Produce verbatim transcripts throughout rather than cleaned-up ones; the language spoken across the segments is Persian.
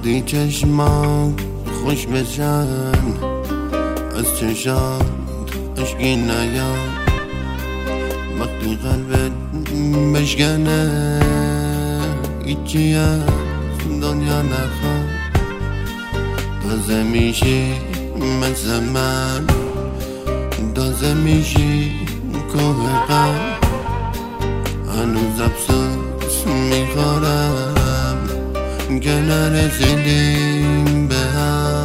وقتی چشمات خوش بشن از چشات اشکی نیاد، وقتی قلبت بشکنه هیچی از دنیا نخواد. تازه میشی مثل من، تازه میشی کوه غم. هنوز افسوس میخورم که نرسیدیم به هم.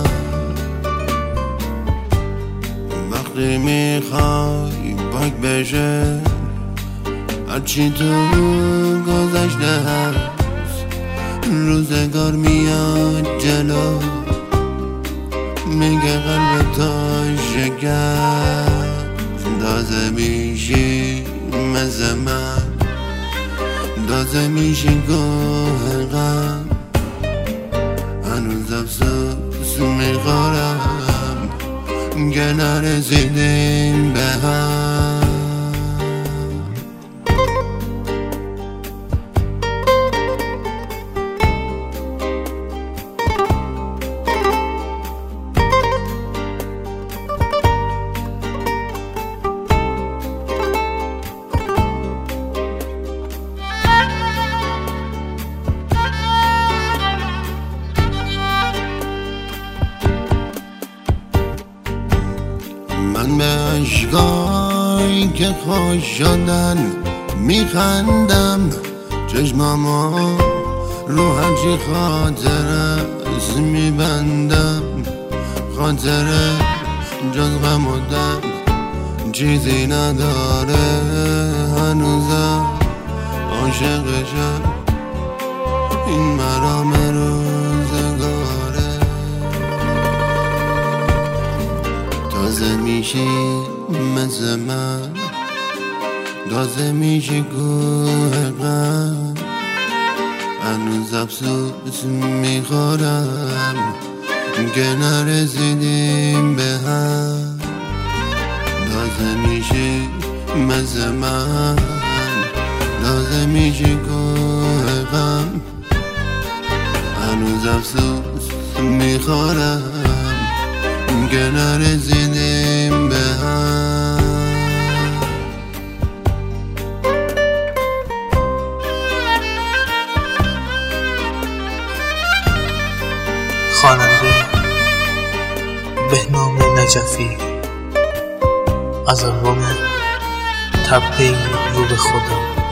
وقتی میخوای پاک بشه هرچی تو گذشته هست، روزگار میاد جلو میگه قلب تو شکست. تازه میشی مثل من، تازه میشی گوه غم. هنوز افسوس میخورم که نرسیدیم به هم. من به عشقایی که خوش شدن میخندم، چشمامو رو هرچی خاطره از میبندم. خاطره جز غم و درد چیزی نداره، هنوزم عاشقشم، این مرام روزگاره. تازه میشی مثل من، تازه میشی کوه غم. هنوز افسوس میخورم که نرسیدیم به هم. تازه میشی مثل من، تازه میشی کوه غم. هنوز افسوس میخورم که نرسیدیم به هم. خواننده بهنام نجفی از آلبوم تپه رو به خدا.